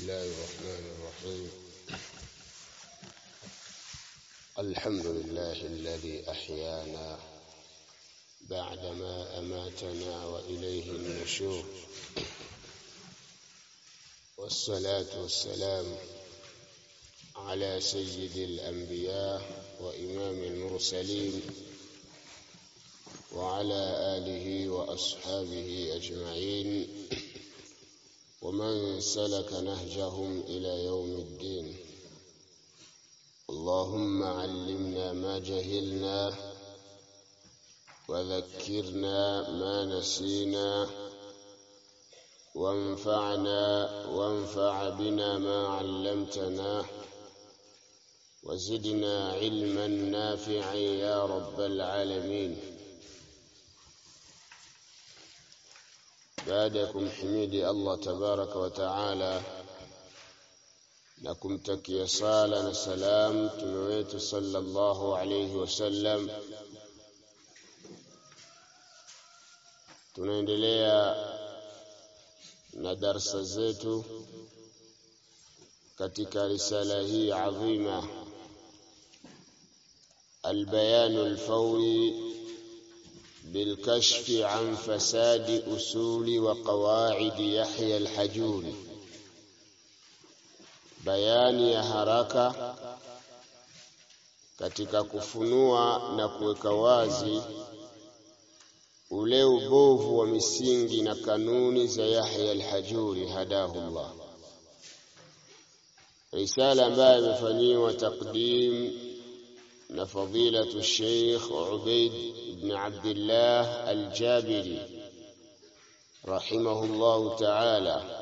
الله الرحمن الرحيم. الحمد لله الذي أحيانا بعدما أماتنا وإليه النشور، والصلاة والسلام على سيد الأنبياء وإمام المرسلين وعلى آله وأصحابه أجمعين ومن سلك نهجهم إلى يوم الدين. اللهم علمنا ما جهلنا وذكرنا ما نسينا وانفع بنا ما علمتنا وزدنا علما نافعا يا رب العالمين. بعدكم حميدي الله تبارك وتعالى نكم تكي صلاة وسلام تمويت صلى الله عليه وسلم. Tunaendelea na darasa zetu katika risala hii adhima, البيان الفوري بالكشف عن فساد أصول وقواعد يحيى الحجوري. Bayani ya haraka katika kufunua na kuweka wazi ule ubovu wa misingi na kanuni za Yahya al-Hajuri hadahullah. Risala ambayo imefanyiwa taqdim na fadilatu Sheikh Ubaid ibn Abdullah al-Jabiri rahimahullahu ta'ala,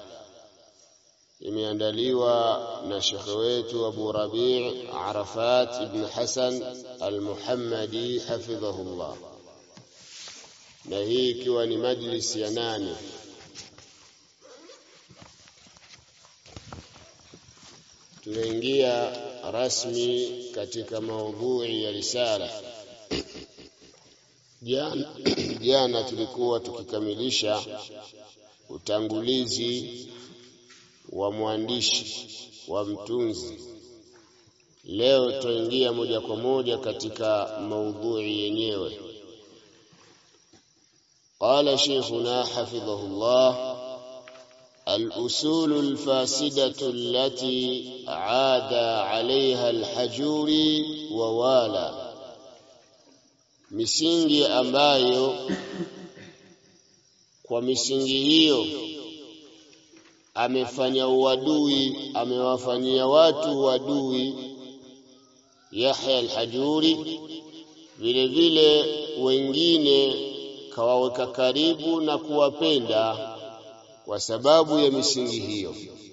imeandaliwa na Sheikh wetu Abu Rabi' Arafat ibn Hasan al-Muhammadi hafidhahullah, na hii ikiwa ni majlis ya 8. Tunaingia rasmi katika maudhui ya risala. Jana tulikuwa tukikamilisha utangulizi wa mwandishi wa mtunzi. Leo tutaingia moja kwa moja katika maudhui yenyewe. قال شيخنا حفظه الله: الأصول الفاسدة التي عاد عليها الحجوري ووالى. misingi ambayo kwa misingi hiyo amefanya uadui, amewafanyia watu uadui Yahya al-Hajuri, vile vile wengine kawaweka karibu na kuwapenda kwa sababu ya misingi hiyo.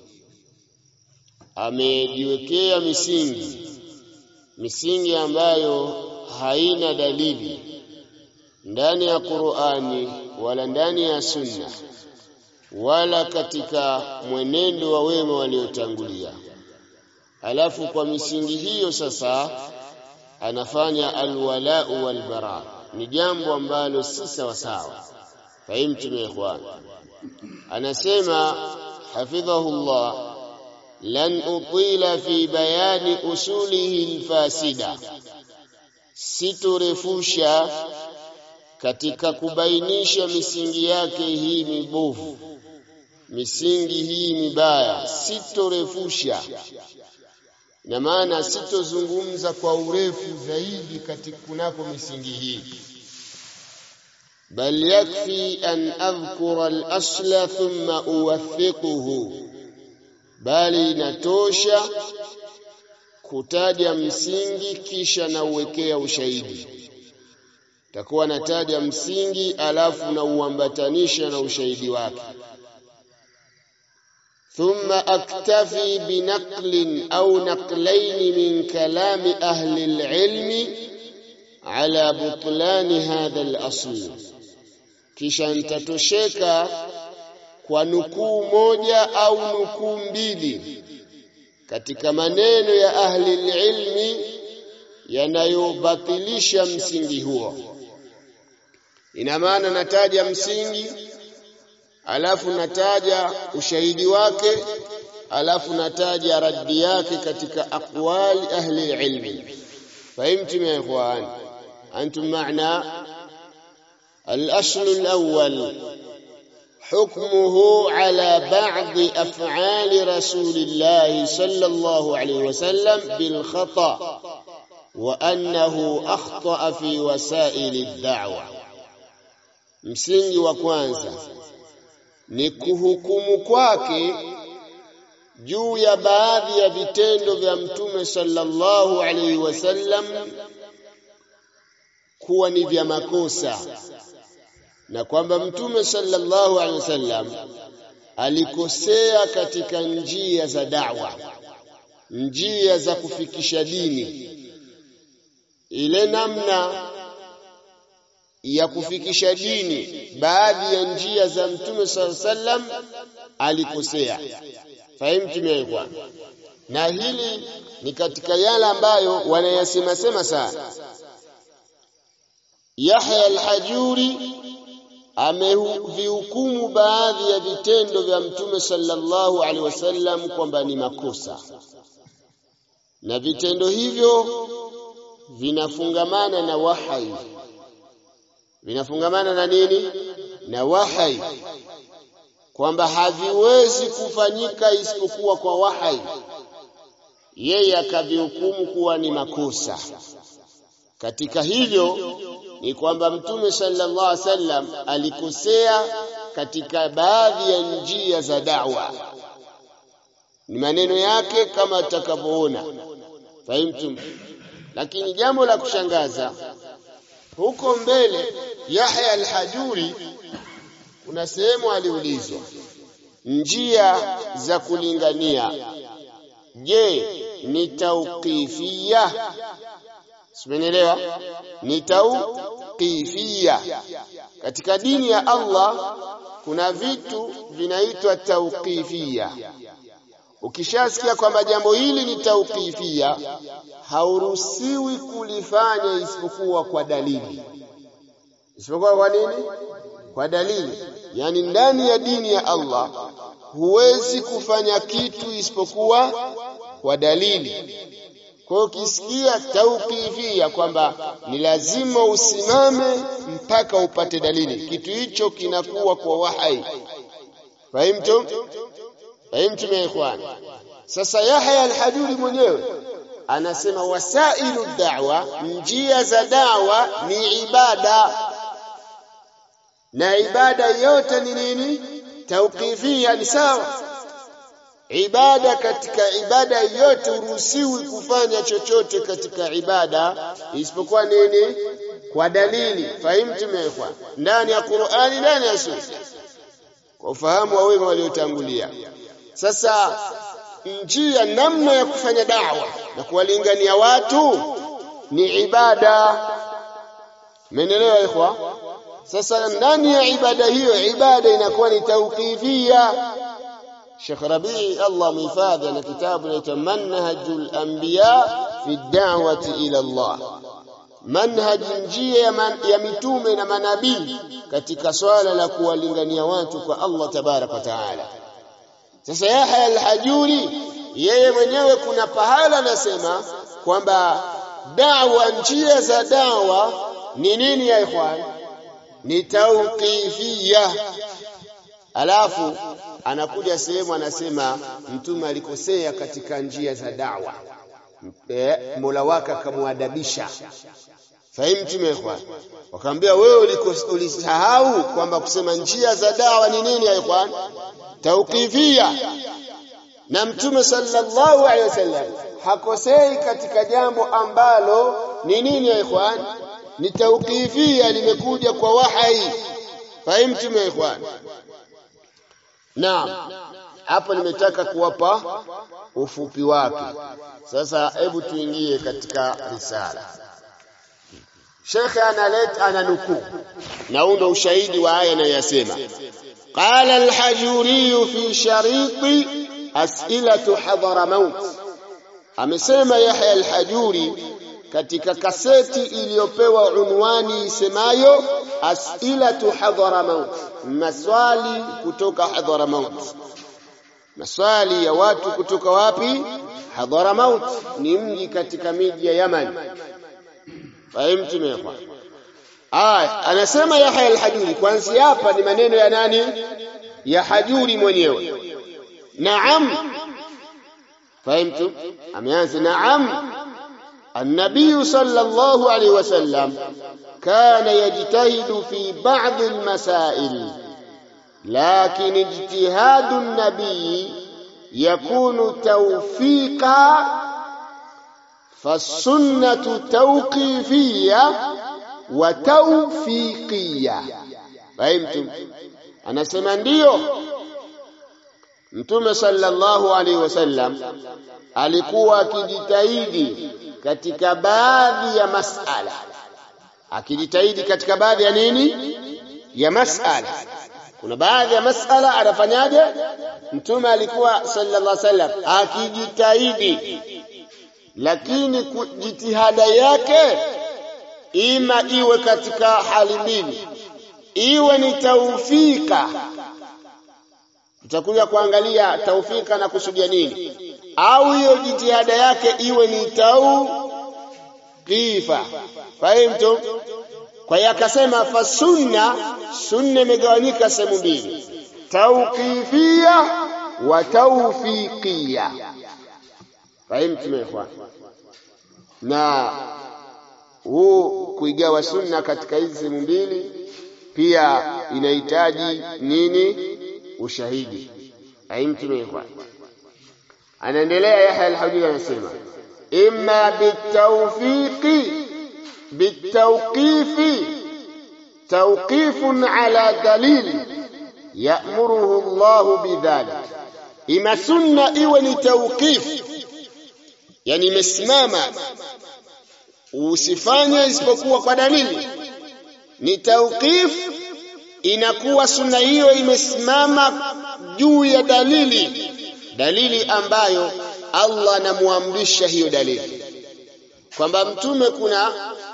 Amejiwekea misingi ambayo haina dalili ndani ya Qur'ani wala ndani ya Sunna wala katika mwenendo wa wema waliotangulia. Alafu kwa misingi hiyo sasa anafanya alwala walbara. Ni jambo ambalo si sawa sawa. Fahimtum ya ikhwan? Anasema hafidhahullah: lan utila fi bayani usulihi alfasida. Siturefusha katika kubainisha misingi yake hii mibovu, misingi hii mibaya, sitorefusha. Na maana sitozungumza kwa urefu zaidi katika kunako misingi hii, bal yakfi an adhkura al-asla thumma uwathiquhu, bali inatosha kutaja msingi kisha na uwekea ushahidi. Takuwa nataja msingi alafu na uambatanisha na ushahidi wake. ثم أكتفي بنقل أو نقلين من كلام أهل العلم على بطلان هذا الأصل. kisha nitatosheka kwa nukuu moja au nukuu mbili katika maneno ya ahli ilmi yanayobatilisha msingi huo. Ina maana nataja msingi alafu nataja ushahidi wake, alafu nataja raddi yake katika aqwali ahli ilmi. Fahimtum ya ikhwan? Antum ma'na? الأصل الأول حكمه على بعض أفعال رسول الله صلى الله عليه وسلم بالخطأ وأنه أخطأ في وسائل الدعوة. msingi wa kwanza ni kuhukumu kwake juu ya baadhi ya vitendo vya Mtume sallallahu alaihi wasallam kuwa ni vya makosa, na kwamba Mtume sallallahu alaihi wasallam alikosea katika njia za da'wa, njia za kufikisha dini. Ile namna ya kufikisha dini, baadhi ya njia za Mtume sallallahu alaihi wasallam alikosea. Fahimu ya? Na hili ni katika yale ambayo wanayasema sana. Yahya al-Hajuri amevihukumu baadhi ya vitendo vya Mtume sallallahu alaihi wasallam kwamba ni makosa, na vitendo hivyo vinafungamana na wahyi. Vinafungamana na nini? Na wahyi, kwamba haviwezi kufanyika isipokuwa kwa wahyi. Yeye akavihukumu kuwa ni makosa. Katika hivyo ni kwamba Mtume sallallahu alaihi wasallam alikosea katika baadhi ya njia za da'wa. Ni maneno yake kama tutakavyoona. Fahimtum? Lakini jambo la kushangaza, huko mbele Yahya al-Hajuri kuna sehemu aliulizwa njia za kulingania, je, ni tauqifia? Simenielewa? Ni tauqifia. Katika dini ya Allah kuna vitu vinaitwa tauqifia. Ukishasikia kwamba jambo hili ni tauqifia, hauruhusiwi kulifanya isipokuwa kwa dalili. Isipokuwa kwa nini? Kwa dalili. Yani ndani ya dini ya Allah huwezi kufanya kitu isipokuwa kwa dalili. Kwa hiyo ukisikia tauqifia kwamba ni lazima usimame mpaka upate dalili, kitu hicho kinakuwa kwa wahyi. Fahimtum? Fahimtum ya ikhwan? Sasa Yahya al-Hajuri mwenyewe anasema wasailu da'wa, njia za da'wa ni ibada, na ibada yote ni nini? Tauqifia. Ni sawa. Ibada, katika ibada yote uruhusiwi kufanya chochote katika ibada isipokuwa nini? Kwa dalili. Fahimtu mekwa? Ndani ya Qur'ani, ndani ya Sunna, kwa ufahamu wa wema waliotangulia. Sasa njia, namna ya kufanya da'wa na kuwalingania watu ni ibada. Menelewa ikhwa? Sasa ndani ya ibada hiyo, ibada inakuwa ni tauqifia. Sheikh Rabi' Allah mhifadhi na kitabu inaitwa Manhajul Anbiya fi Da'wati ila Allah, manhaj, njia ya mitume na manabii katika swala la kuwalingania watu kwa Allah tabaraka wa taala. Sasa Yahya al-Hajuri yeye mwenyewe kuna pahala anasema kwamba da'wa, njia za da'wa ni nini ya ikhwan? Ni tauqifia. Alafu anakuja sehemu anasema mtume alikosea katika njia za da'wa, Mola wake akamwadabisha. Fahimtu ikhwan? Wakamwambia wewe ulisahau kwamba kusema njia za da'wa ni nini ya ikhwan? Tauqifia. Na Mtume sallallahu alaihi wasallam hakosei katika jambo ambalo ni nini ya ikhwan? Ni tauqifia, limekuja kwa wahyi. Fahimtu ikhwan? Naam, hapo nimetaka kuwapa ufupi wake. Sasa hebu tuingie katika risala. Sheikh ananukuu, na huo ndio ushahidi wa aya inayosema qala al-Hajuri fi shariti as'ilatu Hadramaut. Amesema Yahya al-Hajuri katika kaseti iliyopewa unwani isemayo as'ilatu Hadramaut, maswali kutoka Hadramaut. maswali ya watu kutoka wapi? Hadramaut, ni mji katika miji ya Yaman. Fahimu mekwa. Anasema Yahya al-Hajuri, kwanza hapa ni maneno ya nani? Ya Hajuri mwenyewe. Naam. Fahimu? Ameanza naam. النبي صلى الله عليه وسلم كان يجتهد في بعض المسائل لكن اجتهاد النبي يكون توفيقا فالسنة توقيفية وتوفيقية. فهمتم؟ أنا سمنديو Mtume sallallahu alaihi wasallam alikuwa akijitahidi katika baadhi ya masala. Akijitahidi katika baadhi ya nini? Ya masala. Kuna baadhi ya masala anafanyaje? Mtume alikuwa sallallahu alaihi wasallam akijitahidi, lakini jitihada yake ima iwe katika hali mbili, iwe ni taufika. Tutakuja kuangalia taufika na kusudia nini, au hiyo jitihada yake iwe ni tauqifa. Fahimu? Kwa hiyo akasema fa sunna imegawanyika sehemu mbili, tauqifia wa tawfiqia. Fahimu tumefanya na huu kuigawa sunna katika hizi sehemu mbili pia inahitaji nini? Ushahidi. Fahimu tumefanya. Anaendelea Yahya al-Hajuri anasema imma bitawqifi tawqifun ala dalil ya'muruhu Allah bidhalik. Ima sunna iwe ni tawqif, yani imesimama usifanye isipokuwa kwa dalili. Ni tawqif, inakuwa sunna hiyo imesimama juu ya dalili ambayo Allah anamuamrisha hiyo dalili, kwamba mtume kuna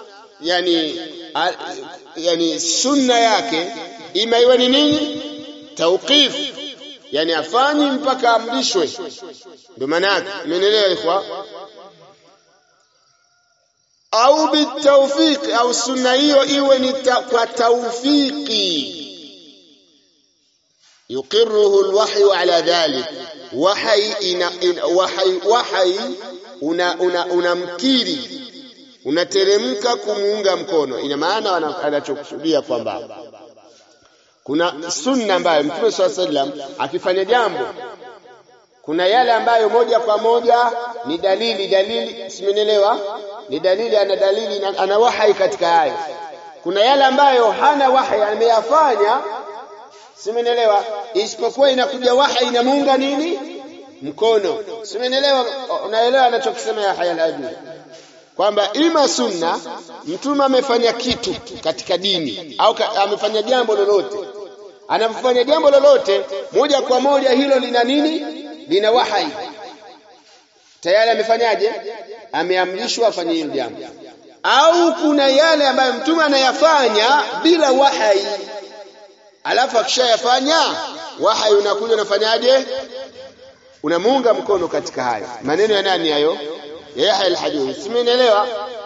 yani sunna yake ima iwe ni nini? Tawqif, yani afanyi mpaka amrishwe. Ndio maana yake, umeelewa ikhwa? Au bitawfiq, au sunna hiyo iwe ni kwa tawfiki, yuqirruhu alwahyu ala dhalik. Wahyi unamkiri, unateremka kumuunga mkono. Ina maana anachokusudia kwamba kuna sunna ambayo Mtume sallallahu alaihi wasallam akifanya jambo, kuna yale ambayo moja kwa moja ni dalili, simenelewa, ni dalili, ana wahyi katika hayo. Kuna yale ambayo hana wahyi, ameyafanya, simenelewa, isipokuwa inakuja wahyi inamuunga nini? Mkono. Simenelewa, unaelewa anachokisema Yahya al-Hajuri kwamba ima sunna, mtume amefanya kitu katika dini au amefanya jambo lolote, anapofanya jambo lolote moja kwa moja hilo lina nini? Lina wahyi. Tayari amefanyaje? Ameamrishwa afanye hilo jambo. Au kuna yale ambayo mtume anayafanya bila wahyi, alafu akishayafanya wahyi unakuja unafanyaje? Unamuunga mkono katika hayo. Maneno ya nani hayo? Yahya al-Hajuri. Simeelewa?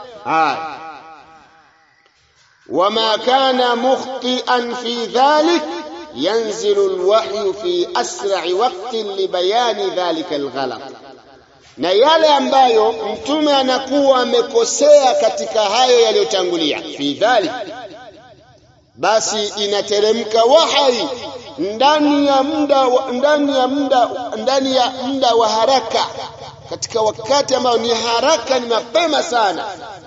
Wama kana mukhti'an fi dhalik yanzilu al-wahyu fi asra'i waqtin li bayani dhalika al-ghalat. Na yale ambayo mtume anakuwa amekosea katika hayo yaliyotangulia, fi dhalik, basi inateremka wahyi ndani ya muda wa haraka, katika wakati ambao ni haraka, ni mapema sana.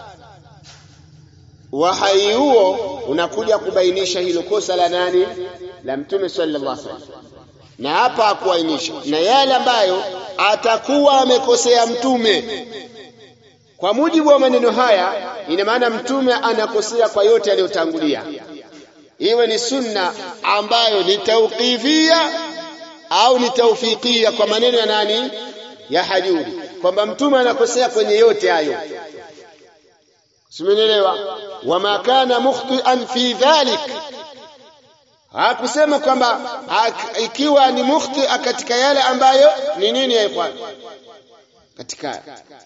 Wahyi huo unakuja kubainisha hilo kosa la nani? La Mtume sallallahu alaihi wasallam. Na hapa akuainisha na yale ambayo atakuwa amekosea mtume. Kwa mujibu wa maneno haya, ina maana mtume anakosea kwa yote aliyotangulia, iwe ni sunna ambayo ni tawqifia au ni tawfiqia, kwa maneno ya nani? Ya Hajuri, kwamba mtume anakosea kwenye yote hayo. Simenelewa? Wama kana mukhti'an fi dhalik, hakusema kwamba ikiwa ni mukhti katika yale ambayo ni nini ya ikhwan katika,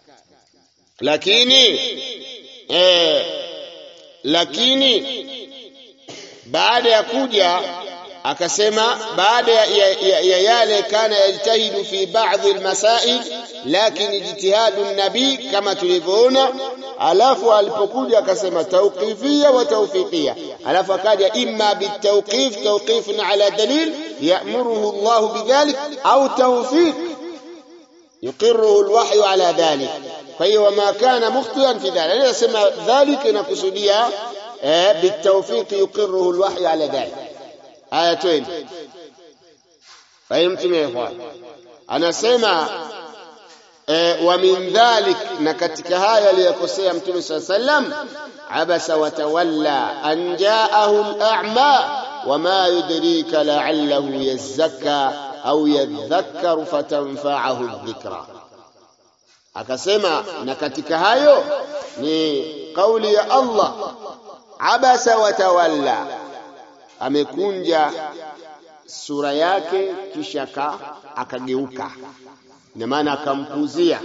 lakini baada ya kuja akasema baada ya yale kana yajtahidu fi baadhi almasail lakini ijtihadu nabii kama tulivyoona, alafu alipokuja akasema tawqifia wa tawfiqia, alafu akaja imma bitawqif tawqifun ala dalil ya'muruhu Allah bidhalik au tawfiq yuqirruhu alwahyu ala dhalik. Kwa hiyo wama kana mukhtiyan fi dhalik, anasema dhalik inakusudia bitawfiq yuqirruhu alwahyu ala dhalik. Aya 20. Fahimtum ya ikhwan? Anasema wa min dhalik, na katika haya aliyokosea Mtume sallallahu alayhi wasallam, abasa wa tawalla an ja'ahu al-a'ma wama yudrika la'allahu yazakka au yadhakkaru fatanfa'ahu adh-dhikra. Akasema na katika hayo ni kauli ya Allah, abasa wa tawalla, amekunja sura yake kisha akageuka, ina maana akampuzia.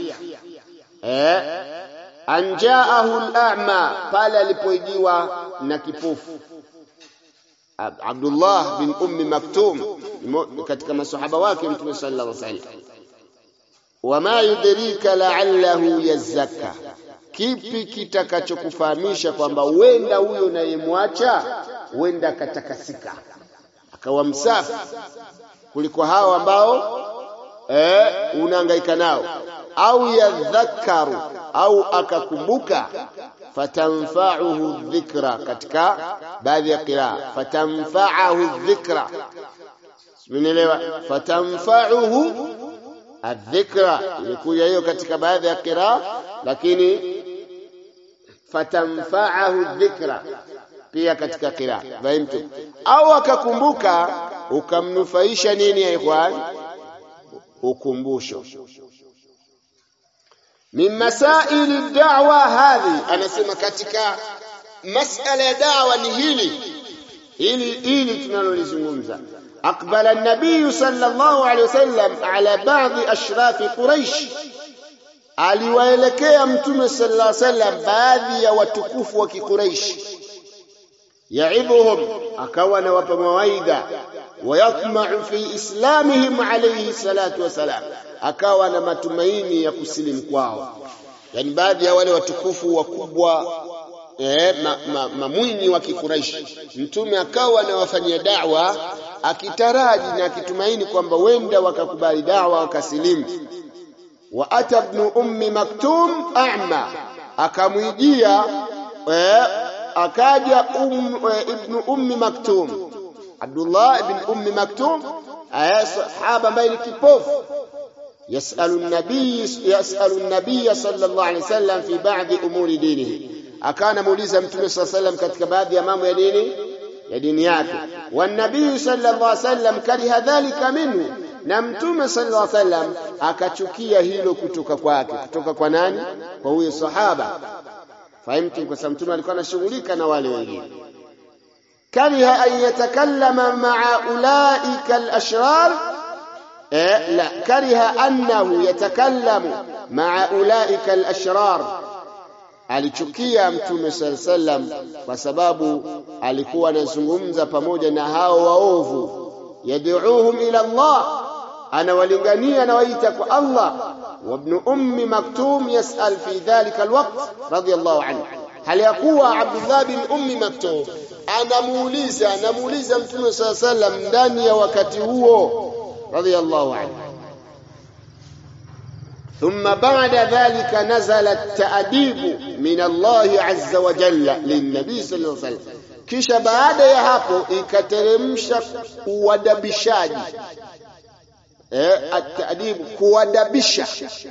Anjaahu al-a'ma, pale alipoijiwa na kipofu. Abdullah bin Ummi Maktum katika masahaba wake Mtume sallallahu alaihi wasallam, wama yudrika la'allahu yazakka, kipi kitakachokufahamisha kwamba wenda huyo unayemwacha wenda katakasika akawa msafi kuliko hao ambao unahangaika nao, au yadhakkaru, au akakumbuka, fatanfa'uhu dhikra, katika baadhi ya qiraa fatanfa'uhu dhikra, umeelewa? Fatanfa'uhu adh-dhikra imekuja hiyo katika baadhi ya qiraa, lakini fatanfa'uhu dhikra pia katika qiraa. Fahimtu? Au akakumbuka ukamnufaisha nini ya ikhwan? Ukumbusho. Min masaili da'wa hadhi, anasema katika masala ya da'wa ni hili tunalolizungumza. Aqbala an-nabiy sallallahu alayhi wasallam ala ba'dhi ashrafi Quraysh, aliwaelekea Mtume sallallahu alayhi wasallam baadhi ya watukufu wa Quraysh, yaidhuhum, akawa na wapa mawaidha, wayatma'u fi islamihim alayhi salatu wasalam, akawa na matumaini ya kusilimu kwao. Yani baadhi ya wale watukufu wakubwa mamwini wa Quraysh, Mtume akawa anawafanyia da'wa akitaraji na akitumaini kwamba wenda wakakubali da'wa wakasilimu. Wa ata ibn Ummi Maktum a'ma, akamwijia akaja ibn Ummi Maktum, Abdullah ibn Ummi Maktum, sahaba ambaye ni kipofu. Yasalu an-nabiy sallallahu alayhi wasallam fi ba'd umuri dinihi, akana muuliza Mtume sallallahu alayhi wasallam katika baadhi ya mambo ya dini yake. Wa an-nabiy sallallahu alayhi wasallam kariha dhalika minhu, na Mtume sallallahu alayhi wasallam akachukia hilo kutoka kwake. Kutoka kwa nani? Kwa huyo sahaba. Fahimtu? Kwa sababu Mtume alikuwa anashughulika na wale wengine. Kariha an yatakallama ma'a ulaika al-ashrar, la kariha annahu yatakallamu ma'a ulaika al-ashrar, alichukia Mtume sallallahu alayhi wasallam kwa sababu alikuwa anazungumza pamoja na hao waovu. Yad'uuhum ila Allah, anawalingania, anawaita kwa Allah. Wa ibn Ummi Maktum yas'al fi dhalika alwaqt radiyallahu anhu, hali yakuwa Abdullah bin Ummi Maktum anamuuliza Mtume sallallahu alayhi wasallam ndani ya wakati huo radiyallahu anhu. Thumma ba'da dhalika nazala at-ta'dibu min Allah azza wa jalla lin-nabi sallallahu alayhi wasallam, kisha baada ya hapo ikateremsha uadabishaji, at-ta'dibu, kuadabisha,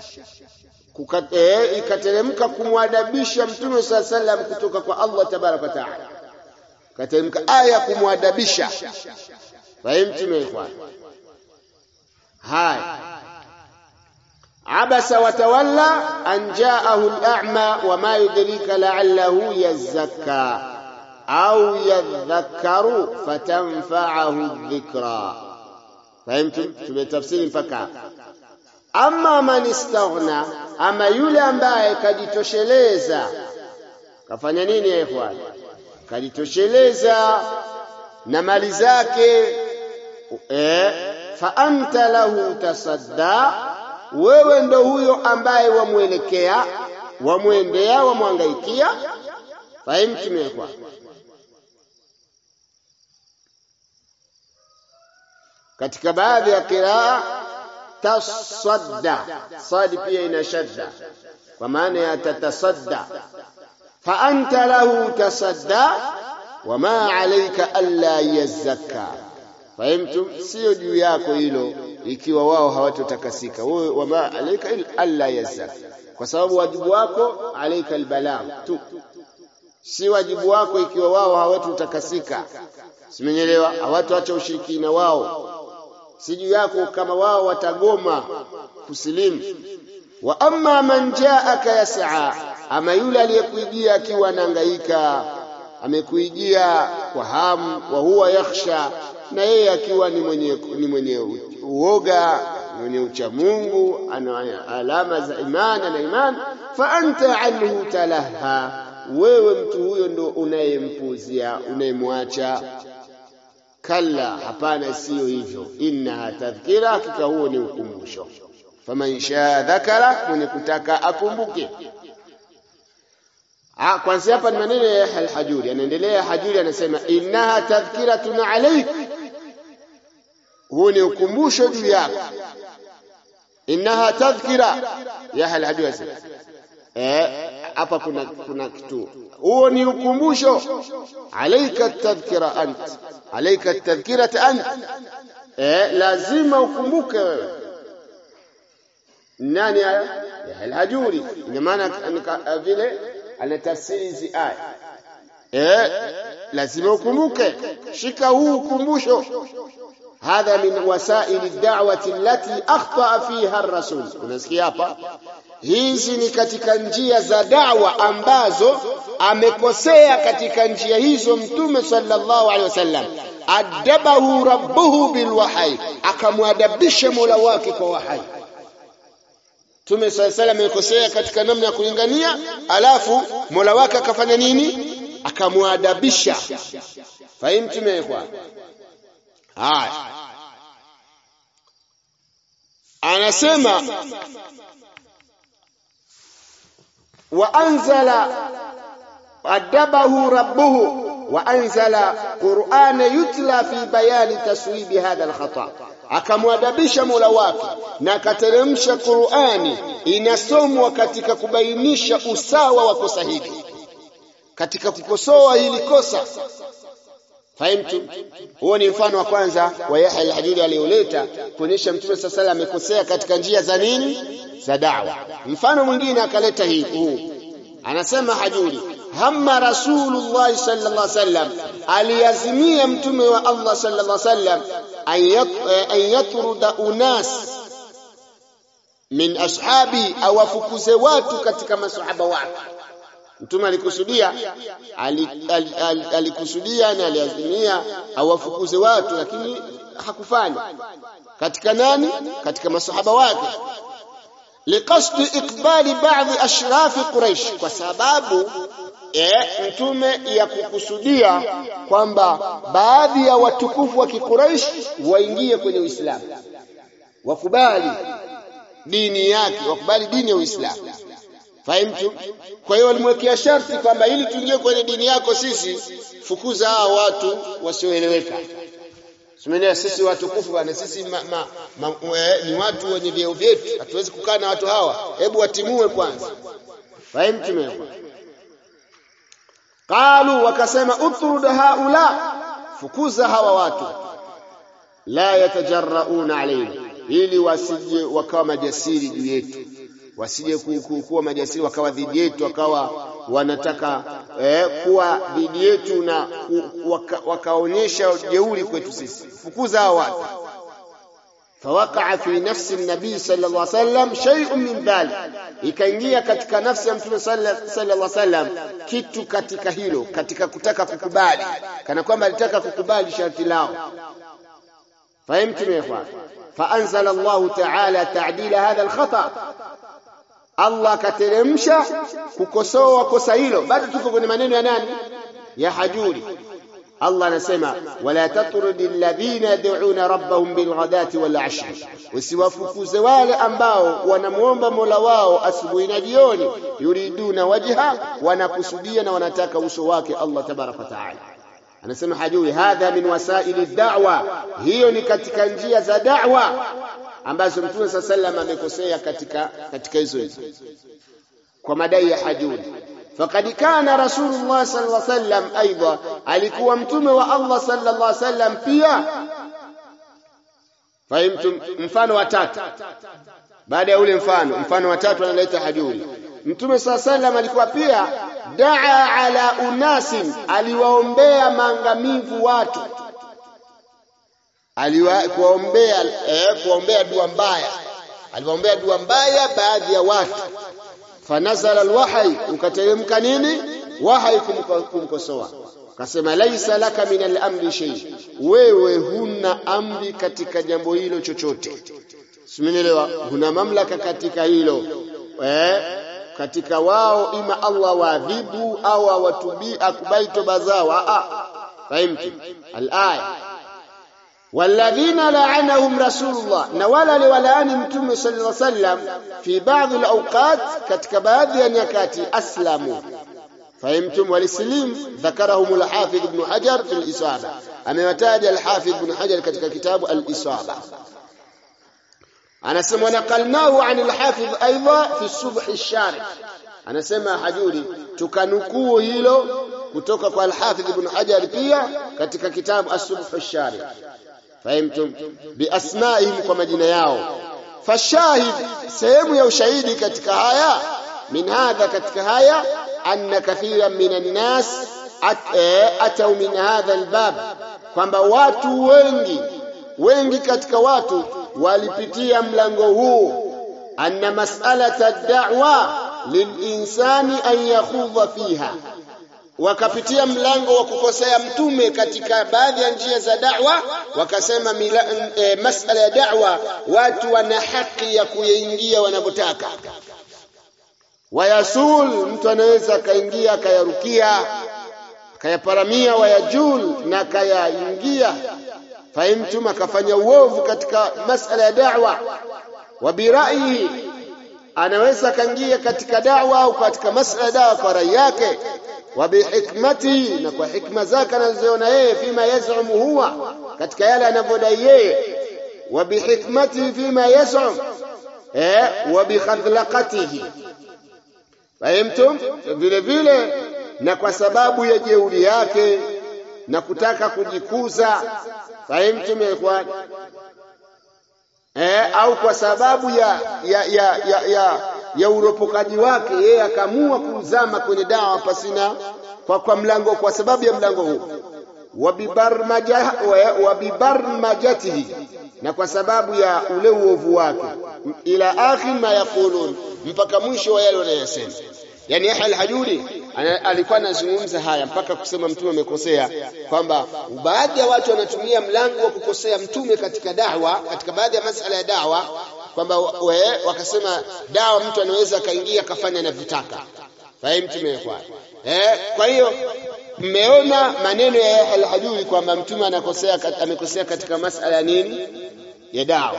ikateremka kumwadabisha Mtume sallallahu alayhi wasallam kutoka kwa Allah tabaraka wa taala, kateremka aya kumwadabisha. Fahimtum ikhwan? Hai abasa wa tawalla an ja'ahu al-a'ma wama yudrika la'allahu yazakka, au yadhakkaru fatanfa'ahu dhikra. Fahimtum? Tumetafsiri mpaka. Amma man istaghna, ama yule ambaye kajitosheleza, kafanya nini ya ikhwan? Kajitosheleza na mali zake, fa anta lahu tasadda, wewe ndo huyo ambaye wamuelekea, wamuendea, wamwangaikia. Fahimtum ya ikhwan? Katika baadhi ya qiraa tasadda, sadi pia ina shadda kwa maana ya tatasadda. Fa anta lahu tasadda wama alayka alla yazakka. Fahimtum? Sio juu yako hilo ikiwa wao hawatotakasika. Wewe wama alayka alla yazakka, kwa sababu wajibu wako alayka albalagh tu, si wajibu wako ikiwa wao hawatotakasika. Simenyelewa? Hawatoacha ushirikina wao, si juu yako kama wao watagoma kusilimu. Wa amma man jaaka yas'a, ama yule aliyekuijia akiwa anahangaika, amekuijia kwa hamu, wa huwa yakhsha, na yeye akiwa ni mwenye uoga, mwenye ucha Mungu, ana alama za imani na imani. Fa anta anhu talaha, wewe mtu huyo ndo unayempuzia, unayemwacha. Kalla, hapana, sio hivyo. Innaha tadhkira, hakika huo ni ukumbusho. Faman shaa dhakara, mwenye kutaka akumbuke. Kwanza hapa ni maneno ya al-Hajuri. Anaendelea Hajuri anasema innaha tadhkiratun alayk, huo ni ukumbusho juu yako. Innaha tadhkira ya al-Hajuri anasema hapa kuna kitu, huo ni ukumbusho. Alayka tadhkira ant, alayka tadhkirata ant, lazima ukumbuke wewe. Nani haya? Ya al-Hajuri. Ina maana vile anatafsiri hizi aya, lazima ukumbuke, shika huu ukumbusho. Hadha min wasaili ad-da'wati allati akhta'a fiha ar-rasul. Unasikia hapa? Hizi ni katika njia za da'wa ambazo amekosea katika njia hizo Mtume sallallahu alaihi wasallam. Adabahu rabbuhu bilwahyi, akamwadabisha Mola wake kwa wahyi. Mtume sallallahu alaihi wasallam amekosea katika namna ya kulingania, alafu Mola wake akafanya nini? Akamwadabisha. Fahimtum ya ikhwan? Haya, anasema wa anzala adabahu rabbuhu wa anzala qur'ana yutla fi bayani taswibi hadha al-khata, akamwadabisha Mola wake na akateremsha Qur'ani inasomwa katika kubainisha usawa wa kosa hili, katika kukosoa hili kosa. Fahimtu? Huo ni mfano wa kwanza wa Yahya al-Hajuri aliyoleta kuonyesha Mtume sallallahu alayhi wasallam amekosea katika njia za nini? Za da'wa. Mfano mwingine akaleta huu, anasema Hajuri, hamma Rasulullah sallallahu alayhi wasallam, aliazimia Mtume wa Allah sallallahu alayhi wasallam an yatruda unas min ashabi, awafukuze watu katika masahaba wake. Mtume alikusudia na aliazimia awafukuze watu, lakini hakufanya. Katika nani? Katika masahaba wake. Liqasdi iqbali baadhi ashrafi Quraysh, kwa sababu Mtume ya kukusudia kwamba baadhi ya watukufu wa Quraysh waingie kwenye Uislamu, wakubali dini yake, wakubali dini ya Uislamu. Fahimtu? Kwa hiyo walimwekea sharti kwamba ili tuingie kwenye dini yako sisi, fukuza hao watu wasioeleweka. Tumeelewa sisi watukufu bwana, sisi ni watu wenye vyeo vyetu, hatuwezi kukaa na watu hawa, hebu watimue kwanza. Fahimtu mimi? Qalu, wakasema utrud haula, fukuza hawa watu, la yatajarrauna alayna, ili wasije wakawa majasiri juu yetu, wasije kuwa majasiri wakawa dhidi yetu, wakawa wanataka kuwa dhidi yetu na wakaonyesha jeuri kwetu sisi. Fukuza hao watu. فوقع في نفس النبي صلى الله عليه وسلم شيء من ذلك ikaingia katika nafsi ya mtume sallallahu alaihi wasallam kitu katika hilo katika kutaka kukubali kana kwamba alitaka kukubali sharti lao fahimtum ya ikhwan فانزل الله تعالى تعديل هذا الخطا Allah kateremsha kukosoa kosa hilo bado tuko kwenye maneno ya nani ya Hajuri Allah anasema wala tatrudil ladhina yad'una rabbahum bilghadati wal ashi usiwafukuze wale ambao wanamuomba Mola wao asubuhi na jioni yuriduna wajha wanakusudia na wanataka uso wake Allah tabaraka wa taala anasema Hajuri hadha min wasaili da'wa hiyo ni katika njia za da'wa ambazo Mtume sallallahu amekosea katika hizo kwa madai ya Hajuri فقد كان رسول الله صلى الله عليه وسلم ايضا alikuwa mtume wa Allah sallallahu alaihi wasallam pia fahimtum mfano wa tatu baada ya ule mfano wa tatu analeta Hajuri mtume sallallahu alaihi wasallam alikuwa pia daa ala unasin aliwaombea maangamivu watu kuombea dua mbaya aliwaombea dua mbaya baadhi ya watu fanazala alwahy ukateremka nini wahy kumkosoa akasema laisa laka min al-amri shay wewe huna amri katika jambo hilo chochote simenielewa huna mamlaka katika hilo katika wao ima Allah waadhibu au awatubi akubai toba zao fahimtu al-aya والذين لعنهم رسول الله نولا لولان متوم صلى الله عليه وسلم في بعض الاوقات ketika baadhi ya nyakati aslamu fahimtum walislim dhakarahum al-Hafidh ibn Hajar fi al-Isaba amewataja al-Hafidh ibn Hajar katika kitabu al-Isaba anasema naqalnahu an al-Hafidh aidha fi subh al-Sharih anasema Hajuri tukanukuu hilo kutoka kwa al-Hafidh ibn Hajar pia katika kitabu as-subh al-Sharih fahimtum biasmaihim kwa majina yao fashahid sehemu ya ushahidi katika haya min hadha katika haya anna kathiran minan nas atau min hadha albab kwamba watu wengi katika watu walipitia mlango huu anna mas'alata ad-da'wa lilinsani an yakhudha fiha wakapitia mlango wa kukosea mtume katika baadhi ya njia za da'wa wakasema masala ya da'wa watu wana haki ya kuingia wanapotaka wayasul mtu anaweza kaingia akayarukia kayaparamia wayajul na kayaingia fahimtum akafanya uovu katika masala ya da'wa wa birai anaweza kaingia katika da'wa au katika masala ya da'wa kwa rai yake وبحكمته na kwa hikma zake anazoona yeye fima yaz'um huwa katika yale anavyodai yeye وبحكمته فيما يزعم وبخذلقته fahimtum vile vile na kwa sababu ya jeuri yake na kutaka kujikuza fahimtum ikhwan au kwa sababu ya uropokaji wake yeye akamua kuzama kwenye dawa pasina kwa mlango kwa sababu ya mlango huu wabibarmajatihi na kwa sababu ya ule uovu wake ila akhir ma yaqulun mpaka mwisho wa yale wanayosema yani Yahya al-Hajuri alikuwa anazungumza haya mpaka kusema mtume amekosea kwamba baadhi ya watu wanatumia mlango wa kukosea mtume katika da'wa katika baadhi ya masuala ya da'wa kwamba wakasema dawa mtu anaweza kaingia kafanya anavyotaka fahimtum kwa hiyo mmeona maneno ya Yahya al-Hajuri kwamba mtume amekosea katika masuala nini ya dawa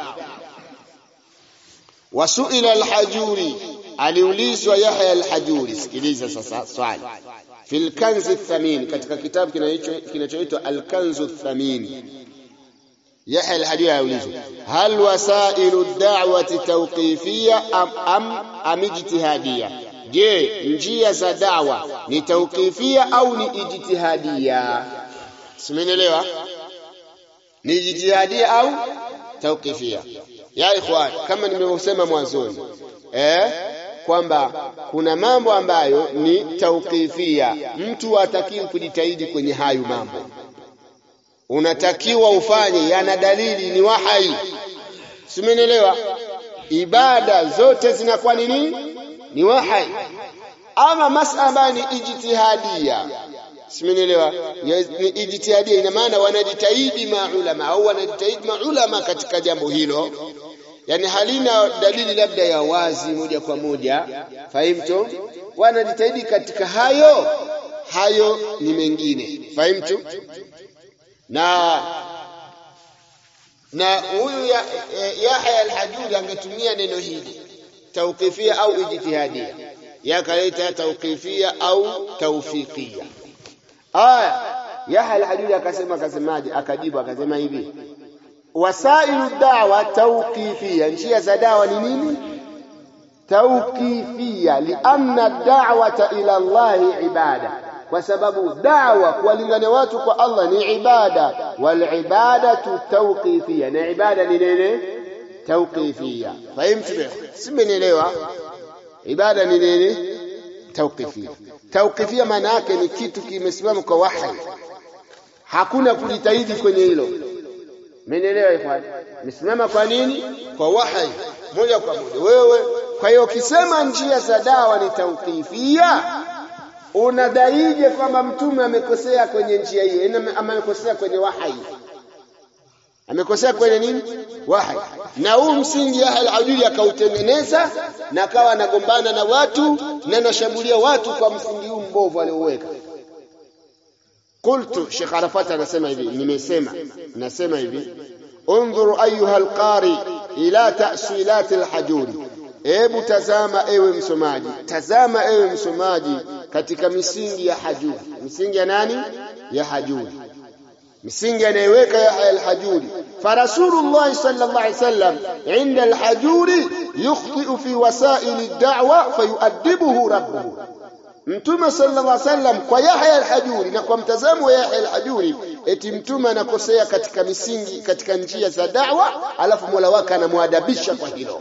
wasuila al-Hajuri aliulizwa Yahya al-Hajuri sikiliza sasa swali fil kanz ath-thamin katika kitabu kinachoitwa al-kanz ath-thamin Yahya al-Hajuri aliulizwa hal wasailu ad-da'wati tawqifiyya am ijtihadiyya je njia za da'wa ni tawqifiyya au ni ijtihadiyya simenielewa ni ijtihadiyya au tawqifiyya ya ikhwan kama nimesema mwanzoni kwamba kuna mambo ambayo ni tawqifia mtu hatakiwi kujitahidi kwenye hayo mambo unatakiwa ufanye yana dalili ni wahai Simenielewa? Ibada zote zinakuwa ni nini? Ni wahi. Ama masala ni ijtihadia. Simenielewa? Ni ijtihadia, ina maana wanajitahidi maulama au wanajitahidi maulama katika jambo hilo. Yani halina dalili labda ya wazi moja kwa moja. Fahimtu? Wanajitahidi katika hayo ni mengine. Fahimtu? Na huyu Yahya al-Hajuri angetumia neno hili tawqifia au ijtihadia, yakaleta tawqifia au tawfiqia. Yahya al-Hajuri akasemaje? Akajibu akasema hivi, wasailu da'wa tawqifia, njia za dawa ni nini? Tawqifia, lianna da'wata ila Allah ibada, kwa sababu da'wa kuwalingania watu kwa Allah ni ibada. Wal ibadatu tawqifia, na ibada ni nini? Tawqifia. Fahimtu? Simenielewa? Ibada ni nini? Tawqifia. Tawqifia maana yake ni kitu kimesimama kwa wahi, hakuna kujitahidi kwenye hilo. Mmenielewa ikhwan? Msimama kwa nini? Kwa wahi moja kwa moja wewe. Kwa hiyo ukisema njia za dawa ni tawqifia, unadaije kwamba mtume amekosea kwenye njia hiyo? Amekosea kwenye wahi. Amekosea kwenye nini? Wahi. Na huu msingi Yahya al-Hajuri akautengeneza na akawa anagombana na watu na anashambulia watu kwa msingi huu mbovu alioweka. Qultu, Sheikh Arafat anasema hivi, nasema hivi, unzuru ayuha al-qari ila ta'silat al-Hajuri. Hebu tazama ewe msomaji katika misingi ya Hajuri. Misingi ya nani? Ya Hajuri. Misingi anayeweka Yahya al-Hajuri. Farasulullah sallallahu alayhi wasallam inda al-Hajuri yukhti'u fi wasail ad-da'wa fayu'addibuhu rabbuhu. Mtume sallallahu alayhi wasallam kwa Yahya al-Hajuri na kwa mtazamo wa Yahya al-Hajuri, eti mtume anakosea katika misingi, katika njia za da'wa, alafu Mola wake anamwadabisha kwa hilo.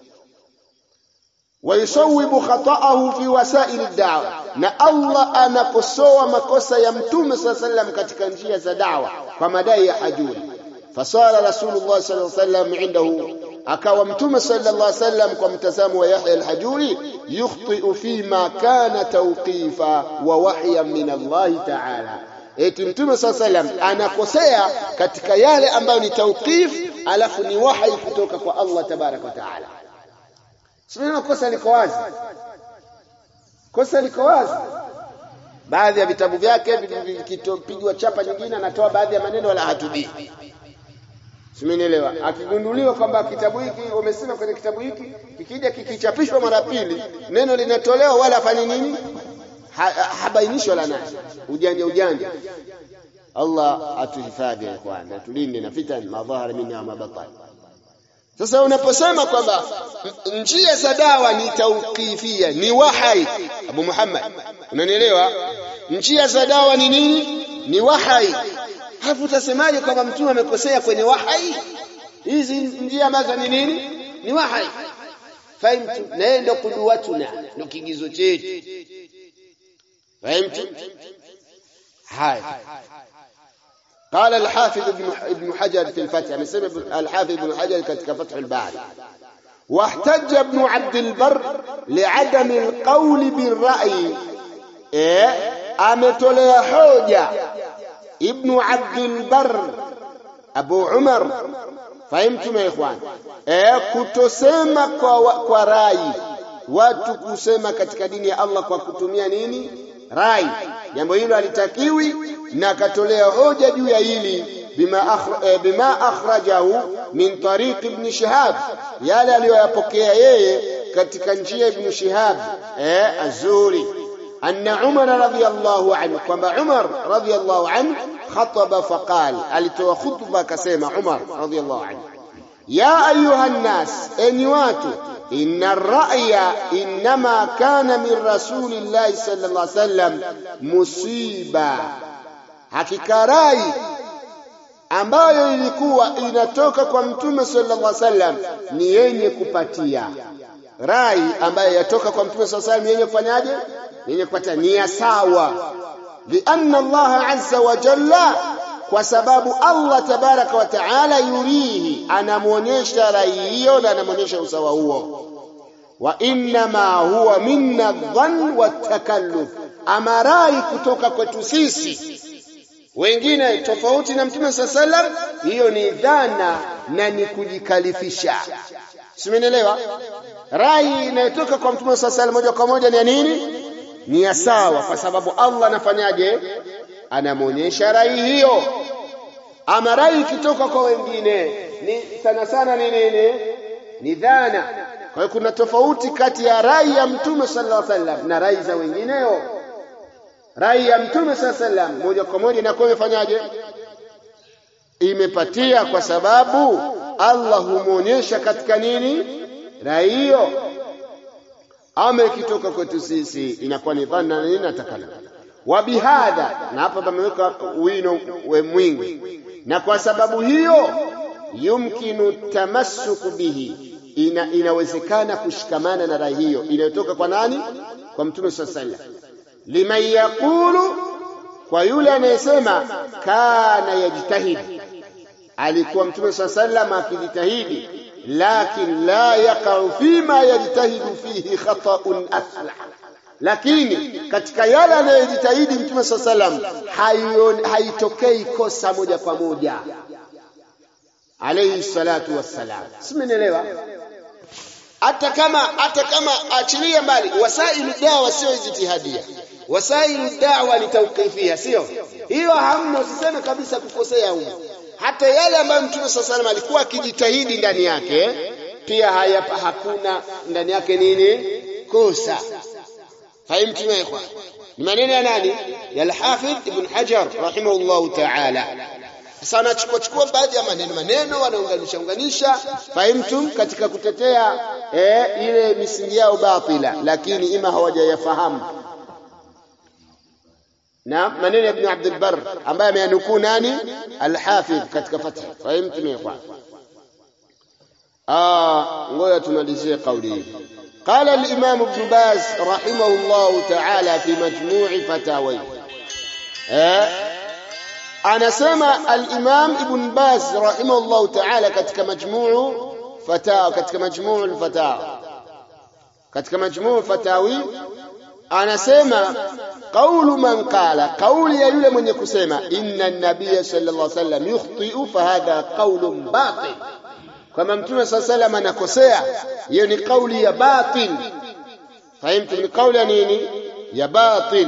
ويصوب خطأه في وسائل الدعوة, na Allah anakosoa makosa ya mtume sallallahu alayhi wasallam katika njia za da'wa kwa madai ya Hajuri. Fasala Rasulullah sallallahu alayhi wasallam indahu, akawa mtume sallallahu alayhi wasallam kwa mtazamo wa Yahya al-Hajuri, yukhti'u fi ma kana tawqifa wa wahyan min Allah ta'ala. Eti mtume sallallahu alayhi wasallam anakosea katika yale ambayo ni tawqif, alafu ni wahi kutoka kwa Allah tabaraka wa ta'ala. Sio kosa liko wazi. Kosa liko wazi. Baadhi ya vitabu vyake vikipigwa chapa nyingine anatoa baadhi ya maneno wala hatubii. Simenielewa? Akigunduliwa kwamba kitabu hiki umesema kwenye kitabu hiki, kikija kikichapishwa mara pili, neno linatolewa wala afanye nini? Habainishwa la nani? Ujanja. Allah atuhifadhi ya ikhwan, atulinde na fitan madhahara minna wa mabatan. Sasa unaposema kwamba njia za dawa ni tawqifia, ni wahi, Abu Muhammad, unanielewa? Njia za dawa ni nini? Ni wahi. Hafu utasemaje kwamba mtume amekosea kwenye wahi? Hizi njia ambazo ni nini? Ni wahi. Fahimtu? Na yeye ndio kuduwatuna, ndio kigizo chetu. Fahimtu? Hai. قال الحافظ ابن حجر في الفتح، مسمى الحافظ ابن حجر katika فتح الباري، واحتج ابن عبد البر لعدم القول بالرأي. ametolea hoja ابن عبد البر Abu Umar. Fahimtum ya ikhwan? Kutosema kwa rai, watu kusema katika dini ya Allah kwa kutumia nini? Rai. Jambo hilo halitakiwi, na katolea hoja juu ya hili bima akhrajahu min tariq ibn Shihab, yale aliyoyapokea yeye katika njia ibn Shihab az-Zuhri, anna Umar radhiyallahu anhu, kwamba Umar radhiyallahu anhu khataba faqal, alitoa khutba akasema Umar radhiyallahu anhu, ya ayuha an-nas, enyi watu, inna ar-ra'ya inma kana min rasulillahi sallallahu alayhi wasallam musiba, hakika rai ambayo ilikuwa inatoka kwa mtume sallallahu alaihi wasallam ni yenye kupatia. Rai ambayo yatoka kwa mtume sallallahu alaihi wasallam yenye kufanyaje? Yenye kupatia, ni sawa. Lianna Allah azza wa jalla, kwa sababu Allah tabaraka wa taala yurihi, anamuonyesha rai hiyo na anamuonyesha usawa huo. Wa inma huwa minna dhann wa takalluf, ama rai kutoka kwetu sisi wengine tofauti na Mtume sallam, hiyo ni dhana na ni kujikalifisha. Simenielewa? Rai inayotoka kwa Mtume sallam moja kwa moja ni nini? Ni ya sawa, kwa sababu Allah anafanyaje? Anamuonyesha rai hiyo. Ama rai ikitoka kwa wengine ni sana sana ni nini? Ni dhana. Kwa hiyo kuna tofauti kati ya rai ya Mtume sallallahu alaihi wasallam na rai za wengineo. Rai ya Mtume sallallahu alaihi wasallam moja kwa moja inakuwa imefanyaje? Imepatia, kwa sababu Allah humuonyesha katika nini? Rai hiyo. Ama ikitoka kwetu sisi inakuwa ni dhana nini na takalluf. Wa bihadha, na hapa pameweka wino mwingi, na kwa sababu hiyo yumkinu tamassuku bihi, inawezekana kushikamana na rai hiyo inayotoka kwa nani? Kwa Mtume sallallahu alaihi wasallam. Liman yaqulu, kwa yule anayesema kana yajtahidi, alikuwa Mtume sallallahu alaihi wasallam akijitahidi, lakin la yaqa'u fima yajtahidu fihi khata'un aslah, lakini katika yale anayojitahidi Mtume sallallahu alaihi wasallam haitokei kosa moja kwa moja, alayhi salatu wassalam. Simenielewa? Hata kama achilia mbali wasailu dawa, sio ijtihadia, wasailu dawa ni tawqifia, sio hiyo, hamna, usiseme kabisa kukosea huko. Hata yale ambayo Mtume sallallahu alaihi wasallam alikuwa akijitahidi ndani yake pia hakuna ndani yake nini? Kosa. Fahimtu ya ikhwan? Ni maneno ya nani? Ya al-Hafidh Ibn Hajar rahimahullahu ta'ala. Sasa nachukua baadhi ya maneno wanaunganisha, fahimtum, katika kutetea ile misingi yao batila, lakini ima hawajayafahamu. Na maneno ya Ibn Abd al-Barr ambaye ameyanukuu nani? Al-Hafidh katika Fath. Fahimtum ya ikhwan? ngoja tumalizie kauli hii. قال الإمام ابن باز رحمه الله تعالى في مجموع فتاويه. أنا سمع الإمام ابن باز رحمه الله تعالى كتك مجموع فتاوى، كتك مجموع الفتاوى، كتك مجموع فتاوي. أنا سمع قول من قال، قول يقول من يكسم إن النبي صلى الله عليه وسلم يخطئ فهذا قول باطل. Kama Mtume sallallahu anakosea, hiyo ni kauli ya batil. Fahimu? Ni kauli ya nini? Ya batil.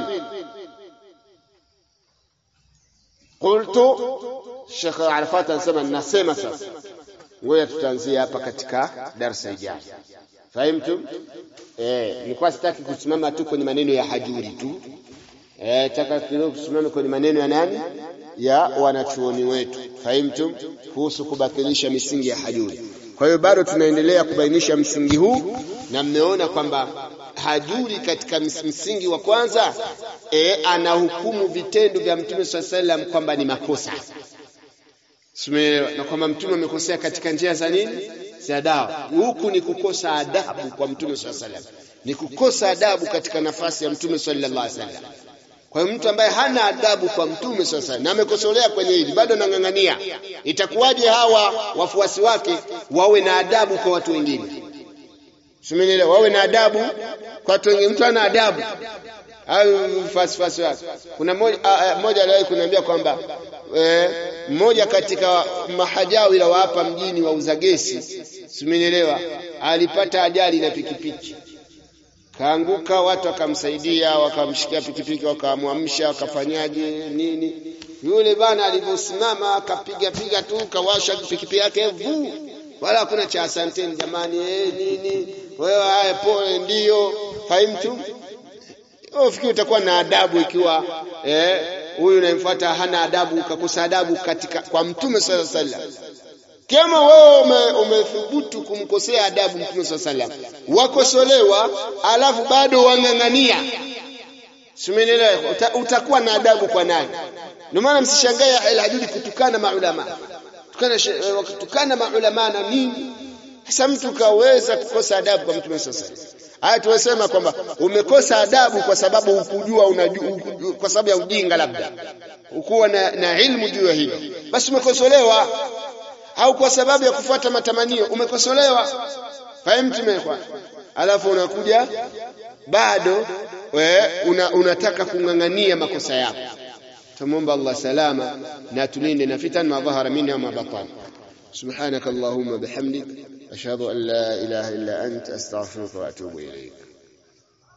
Qultu, Sheikh Arafat anasema, nasema sasa. Ngoja tutaanzia hapa katika darasa ijayo. Fahimu? Nilikuwa sitaki kusimama tu kwenye maneno ya Hajuri tu. Nataka kusimama kwenye maneno ya nani? Ya wanachuoni wetu. Fahimu? Kuhusu kubatilisha misingi ya Hajuri. Kwa hiyo bado tunaendelea kubainisha msingi huu, na mmeona kwamba Hajuri katika msingi wa kwanza anahukumu vitendo vya Mtume SAW kwamba ni makosa. Simeelewa? Na kwamba Mtume amekosea katika njia za nini? Za dawa. Huku ni kukosa adabu kwa Mtume SAW. Ni kukosa adabu katika nafasi ya Mtume sallallahu alaihi wasallam. Kwa hiyo mtu ambaye hana adabu kwa Mtume sasa na amekosolea kwenye hili, bado anang'ang'ania, itakuwaje hawa wafuasi wake wawe na adabu kwa watu wengine? Simeelewa? Wawe na adabu kwa watu wengine. Mtu ana adabu au fasfasi wake. Kuna mmoja aliwahi kuniambia kwamba mmoja katika mahajawi la hapa mjini wauza gesi, simeelewa, alipata ajali na pikipiki. Kaanguka, watu wakamsaidia, wakamshikia pikipiki, wakamwamsha, wakafanyaje nini. Yule bana aliposimama akapiga tu, kawasha pikipiki yake wala hakuna cha asanteni jamani, nini wewe, haya pole, ndio. Fahimu? Ufikiri utakuwa na adabu ikiwa huyu unayemfuata hana adabu, ukakosa adabu katika kwa Mtume sallallahu alaihi wasallam. Kama wewe umethubutu kumkosea adabu Mtume sallallahu alaihi wasallam, wakosolewa alafu bado wang'ang'ania, simeelewa, utakuwa na adabu kwa nani? Ndio maana msishangae Al-Hajuri kutukana maulama, kutukana maulama na nini. Sasa mtu kaweza kukosa adabu kwa Mtume sallallahu alaihi wasallam, Haya tuwesema kwamba umekosa adabu kwa sababu hukujua kwa sababu ya ujinga labda. Ukuwa na ilmu juu ya hilo. Basi umekosolewa. Au kwa sababu ya kufuata matamanio umekosolewa. Fahamu mekwa. Alafu unakuja bado unataka kungangania makosa yako. Tumuomba Allah salama na tulinde na fitan ma dhahara minha ma batan. Subhanakallahumma bihamdik ashhadu an la ilaha illa anta astaghfiruka wa atubu ilayk.